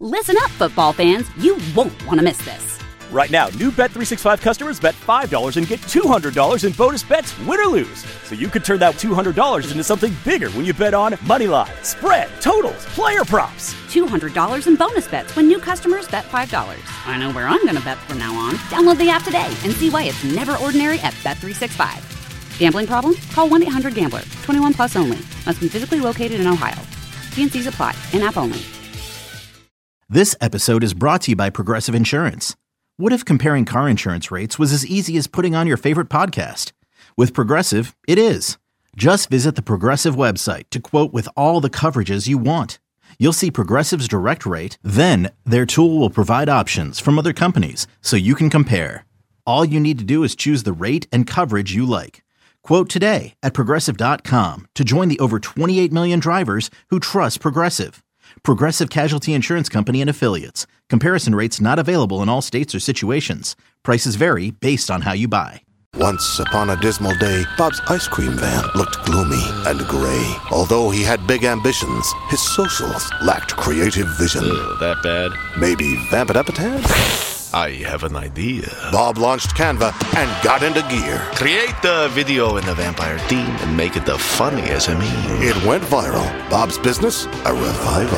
Listen up, football fans. You won't want to miss this. Right now, new Bet365 customers bet $5 and get $200 in bonus bets, win or lose. So you could turn that $200 into something bigger when you bet on moneyline, spread, totals, player props. $200 in bonus bets when new customers bet $5. I know where I'm going to bet from now on. Download the app today and see why it's never ordinary at Bet365. Gambling problem? Call 1-800-GAMBLER. 21 plus only. Must be physically located in Ohio. T&Cs apply. In-app only. This episode is brought to you by Progressive Insurance. What if comparing car insurance rates was as easy as putting on your favorite podcast? With Progressive, it is. Just visit the Progressive website to quote with all the coverages you want. You'll see Progressive's direct rate, then their tool will provide options from other companies so you can compare. All you need to do is choose the rate and coverage you like. Quote today at Progressive.com to join the over 28 million drivers who trust Progressive. Progressive Casualty Insurance Company and Affiliates. Comparison rates not available in all states or situations. Prices vary based on how you buy. Once upon a dismal day, Bob's ice cream van looked gloomy and gray. Although he had big ambitions, his socials lacked creative vision. That bad? Maybe vamp it up a tad? I have an idea. Bob launched Canva and got into gear. Create the video in the vampire theme and make it the funniest SME. It went viral. Bob's business, a revival.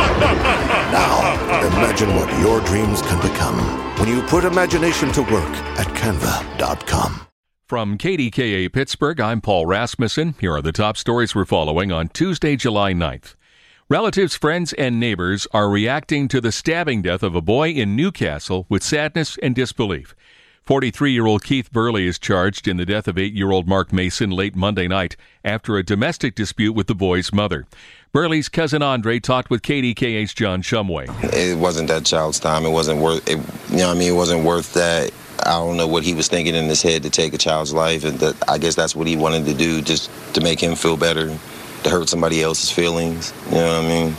Now, imagine what your dreams can become when you put imagination to work at canva.com. From KDKA Pittsburgh, I'm Paul Rasmussen. Here are the top stories we're following on Tuesday, July 9th. Relatives, friends, and neighbors are reacting to the stabbing death of a boy in Newcastle with sadness and disbelief. 43-year-old Keith Burley is charged in the death of 8-year-old Mark Mason late Monday night after a domestic dispute with the boy's mother. Burley's cousin Andre talked with KDKA's John Shumway. It wasn't that child's time. It wasn't worth it. It wasn't worth that. I don't know what he was thinking in his head to take a child's life, and I guess that's what he wanted to do, just to make him feel better, to hurt somebody else's feelings. You know what I mean?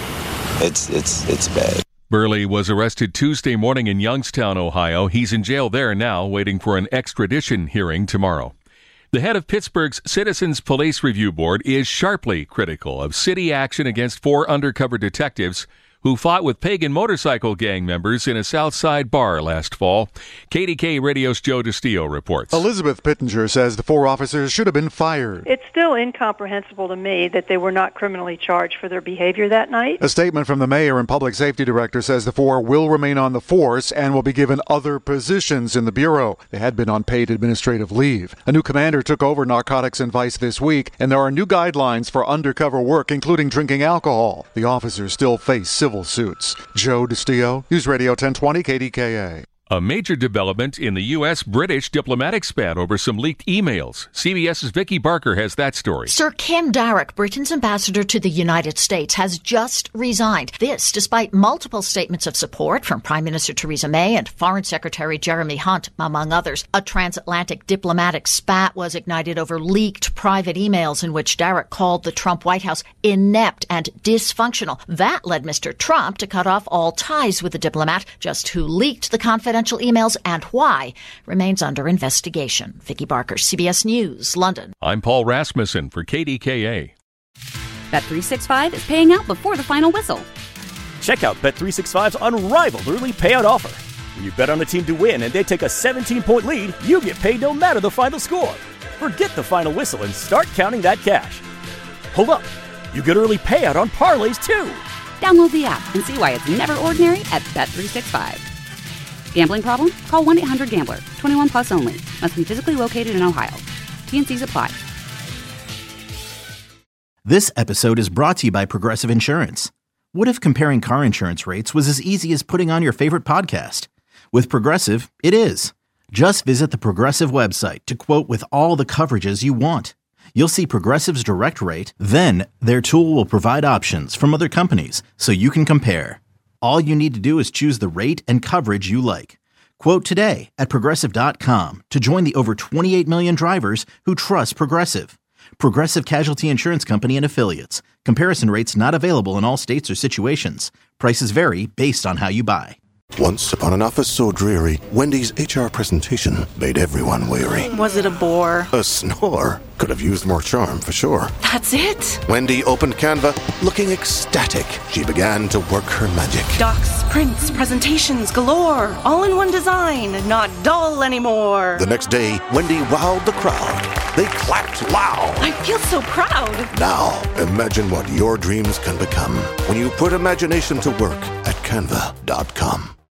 It's bad. Burley was arrested Tuesday morning in Youngstown, Ohio. He's in jail there now, waiting for an extradition hearing tomorrow. The head of Pittsburgh's Citizens Police Review Board is sharply critical of city action against 4 undercover detectives who fought with pagan motorcycle gang members in a South Side bar last fall. KDK Radio's Joe DiStio reports. Elizabeth Pittenger says the 4 officers should have been fired. It's still incomprehensible to me that they were not criminally charged for their behavior that night. A statement from the mayor and public safety director says the 4 will remain on the force and will be given other positions in the bureau. They had been on paid administrative leave. A new commander took over Narcotics and Vice this week, and there are new guidelines for undercover work, including drinking alcohol. The officers still face civil suits. Joe DiStio, News Radio 1020 KDKA. A major development in the U.S.-British diplomatic spat over some leaked emails. CBS's Vicky Barker has that story. Sir Ken Darroch, Britain's ambassador to the United States, has just resigned. This despite multiple statements of support from Prime Minister Theresa May and Foreign Secretary Jeremy Hunt, among others. A transatlantic diplomatic spat was ignited over leaked private emails in which Darroch called the Trump White House inept and dysfunctional. That led Mr. Trump to cut off all ties with the diplomat. Just who leaked the confidential emails and why remains under investigation. Vicky Barker, CBS News, London. I'm Paul Rasmussen for KDKA. Bet365 is paying out before the final whistle. Check out Bet365's unrivaled early payout offer. When you bet on a team to win and they take a 17-point lead, you get paid no matter the final score. Forget the final whistle and start counting that cash. Hold up. You get early payout on parlays, too. Download the app and see why it's never ordinary at Bet365. Gambling problem? Call 1-800-GAMBLER. 21 plus only. Must be physically located in Ohio. T&Cs apply. This episode is brought to you by Progressive Insurance. What if comparing car insurance rates was as easy as putting on your favorite podcast? With Progressive, it is. Just visit the Progressive website to quote with all the coverages you want. You'll see Progressive's direct rate, then their tool will provide options from other companies so you can compare. All you need to do is choose the rate and coverage you like. Quote today at Progressive.com to join the over 28 million drivers who trust Progressive. Progressive Casualty Insurance Company and Affiliates. Comparison rates not available in all states or situations. Prices vary based on how you buy. Once upon an office so dreary, Wendy's HR presentation made everyone weary. Was it a bore? A snore. Could have used more charm, for sure. That's it? Wendy opened Canva, looking ecstatic. She began to work her magic. Docs, prints, presentations galore. All in one design. Not dull anymore. The next day, Wendy wowed the crowd. They clapped loud. I feel so proud. Now, imagine what your dreams can become when you put imagination to work at Canva.com.